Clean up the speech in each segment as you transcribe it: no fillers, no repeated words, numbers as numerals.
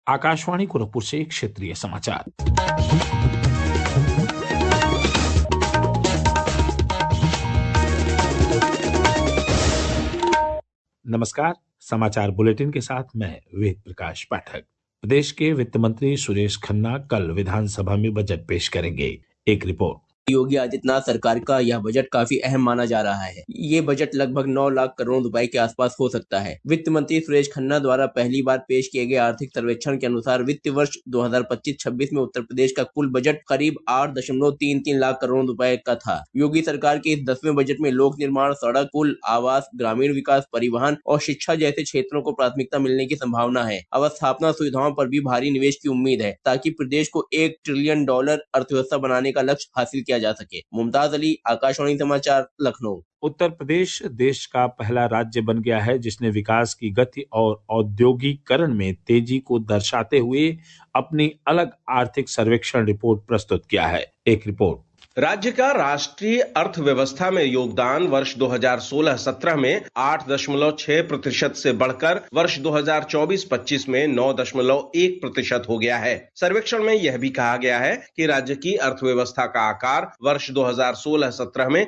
आकाशवाणी गोरखपुर से क्षेत्रीय समाचार। नमस्कार। समाचार बुलेटिन के साथ मैं वेद प्रकाश पाठक। प्रदेश के वित्त मंत्री सुरेश खन्ना कल विधानसभा में बजट पेश करेंगे। एक रिपोर्ट। योगी आदित्यनाथ सरकार का यह बजट काफी अहम माना जा रहा है। ये बजट लगभग 9 लाख करोड़ रुपए के आसपास हो सकता है। वित्त मंत्री सुरेश खन्ना द्वारा पहली बार पेश किए गए आर्थिक सर्वेक्षण के अनुसार वित्त वर्ष 2025-26 में उत्तर प्रदेश का कुल बजट करीब 8.33 लाख करोड़ रुपए का था। योगी सरकार के इस 10वें बजट में लोक निर्माण, सड़क, पुल, आवास, ग्रामीण विकास, परिवहन और शिक्षा जैसे क्षेत्रों को प्राथमिकता मिलने की संभावना है। अवस्थापना सुविधाओं पर भी भारी निवेश की उम्मीद है ताकि प्रदेश को $1 ट्रिलियन अर्थव्यवस्था बनाने का लक्ष्य हासिल किया जा सके। मुमताज अली, आकाशवाणी समाचार, लखनऊ। उत्तर प्रदेश देश का पहला राज्य बन गया है जिसने विकास की गति और औद्योगिकरण में तेजी को दर्शाते हुए अपनी अलग आर्थिक सर्वेक्षण रिपोर्ट प्रस्तुत किया है। एक रिपोर्ट। राज्य का राष्ट्रीय अर्थव्यवस्था में योगदान वर्ष 2016-17 में 8.6% से बढ़कर वर्ष 2024-25 में 9.1% हो गया है। सर्वेक्षण में यह भी कहा गया है कि राज्य की अर्थव्यवस्था का आकार वर्ष 2016-17 में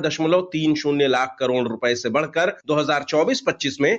13.30 लाख करोड़ रुपए से बढ़कर 2024-25 में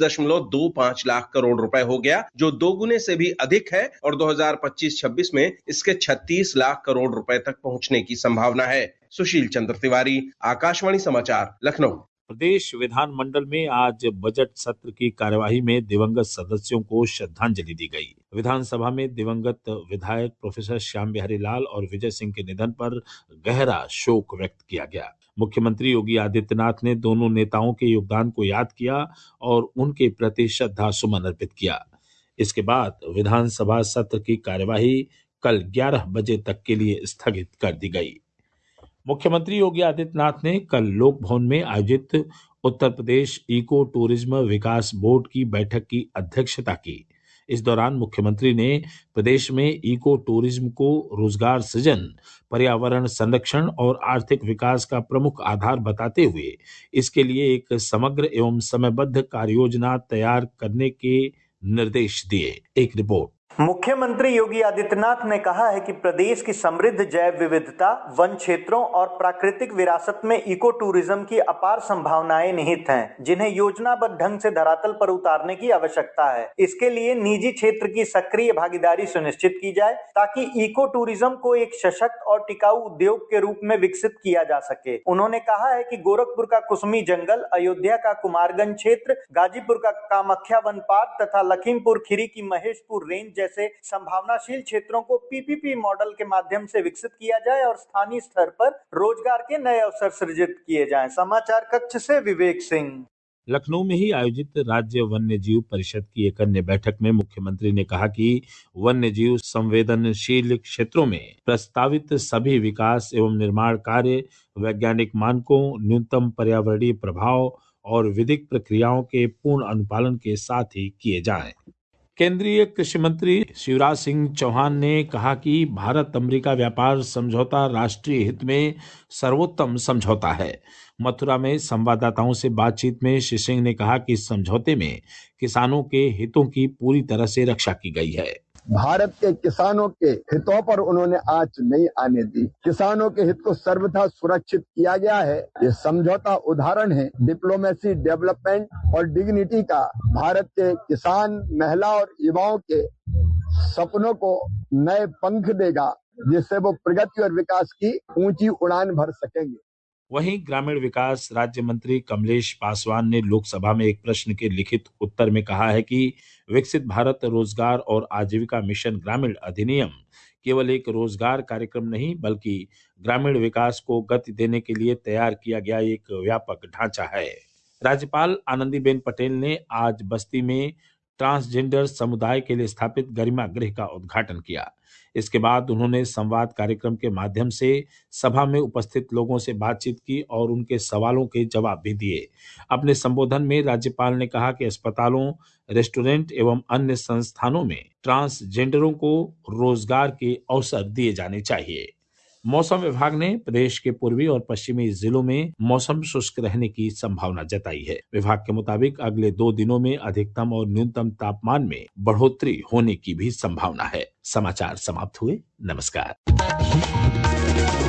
30.25 लाख करोड़ रुपए हो गया, जो दोगुने से भी अधिक है और 2025-26 में इसके 36 लाख करोड़ रुपए तक पहुंचने की संभावना है। सुशील चंद्र तिवारी, आकाशवाणी समाचार, लखनऊ। प्रदेश विधानमंडल में आज बजट सत्र की कार्यवाही में दिवंगत सदस्यों को श्रद्धांजलि दी गई। विधानसभा में दिवंगत विधायक प्रोफेसर श्याम बिहारी लाल और विजय सिंह के निधन पर गहरा शोक व्यक्त किया गया। मुख्यमंत्री योगी आदित्यनाथ ने दोनों नेताओं के योगदान को याद किया और उनके प्रति श्रद्धा सुमन अर्पित किया। इसके बाद विधानसभा सत्र की कार्यवाही कल 11 बजे तक के लिए स्थगित कर दी गई। मुख्यमंत्री योगी आदित्यनाथ ने कल लोक भवन में आयोजित उत्तर प्रदेश इको टूरिज्म विकास बोर्ड की बैठक की अध्यक्षता की। इस दौरान मुख्यमंत्री ने प्रदेश में इको टूरिज्म को रोजगार सृजन, पर्यावरण संरक्षण और आर्थिक विकास का प्रमुख आधार बताते हुए इसके लिए एक समग्र एवं समयबद्ध कार्ययोजना तैयार करने के निर्देश दिए। एक रिपोर्ट। मुख्यमंत्री योगी आदित्यनाथ ने कहा है कि प्रदेश की समृद्ध जैव विविधता, वन क्षेत्रों और प्राकृतिक विरासत में इको टूरिज्म की अपार संभावनाएं निहित हैं, जिन्हें योजनाबद्ध ढंग से धरातल पर उतारने की आवश्यकता है। इसके लिए निजी क्षेत्र की सक्रिय भागीदारी सुनिश्चित की जाए ताकि इको टूरिज्म को एक सशक्त और टिकाऊ उद्योग के रूप में विकसित किया जा सके। उन्होंने कहा है कि गोरखपुर का कुसुमी जंगल, अयोध्या का कुमारगंज क्षेत्र, गाजीपुर का कामाख्या वन पार्क तथा लखीमपुर खीरी की महेशपुर रेंज जैसे संभावनाशील क्षेत्रों को पीपीपी मॉडल के माध्यम से विकसित किया जाए और स्थानीय स्तर पर रोजगार के नए अवसर सृजित किए जाएं। समाचार कक्ष से विवेक सिंह। लखनऊ में ही आयोजित राज्य वन्य जीव परिषद की एक अन्य बैठक में मुख्यमंत्री ने कहा कि वन्य जीव संवेदनशील क्षेत्रों में प्रस्तावित सभी विकास एवं निर्माण कार्य वैज्ञानिक मानकों, न्यूनतम पर्यावरणीय प्रभाव और विधिक प्रक्रियाओं के पूर्ण अनुपालन के साथ ही किए जाएं। केंद्रीय कृषि मंत्री शिवराज सिंह चौहान ने कहा कि भारत अमेरिका व्यापार समझौता राष्ट्रीय हित में सर्वोत्तम समझौता है। मथुरा में संवाददाताओं से बातचीत में श्री सिंह ने कहा कि इस समझौते में किसानों के हितों की पूरी तरह से रक्षा की गई है। भारत के किसानों के हितों पर उन्होंने आंच नहीं आने दी। किसानों के हित को सर्वथा सुरक्षित किया गया है। ये समझौता उदाहरण है डिप्लोमेसी, डेवलपमेंट और डिग्निटी का। भारत के किसान, महिला और युवाओं के सपनों को नए पंख देगा, जिससे वो प्रगति और विकास की ऊंची उड़ान भर सकेंगे। वहीं ग्रामीण विकास राज्य मंत्री कमलेश पासवान ने लोकसभा में एक प्रश्न के लिखित उत्तर में कहा है कि विकसित भारत रोजगार और आजीविका मिशन ग्रामीण अधिनियम केवल एक रोजगार कार्यक्रम नहीं बल्कि ग्रामीण विकास को गति देने के लिए तैयार किया गया एक व्यापक ढांचा है। राज्यपाल आनंदीबेन पटेल ने आज बस्ती में ट्रांसजेंडर समुदाय के लिए स्थापित गरिमा गृह का उद्घाटन किया। इसके बाद उन्होंने संवाद कार्यक्रम के माध्यम से सभा में उपस्थित लोगों से बातचीत की और उनके सवालों के जवाब भी दिए। अपने संबोधन में राज्यपाल ने कहा कि अस्पतालों, रेस्टोरेंट एवं अन्य संस्थानों में ट्रांसजेंडरों को रोजगार के अवसर दिए जाने चाहिए। मौसम विभाग ने प्रदेश के पूर्वी और पश्चिमी जिलों में मौसम शुष्क रहने की संभावना जताई है। विभाग के मुताबिक अगले 2 दिनों में अधिकतम और न्यूनतम तापमान में बढ़ोतरी होने की भी संभावना है। समाचार समाप्त हुए। नमस्कार।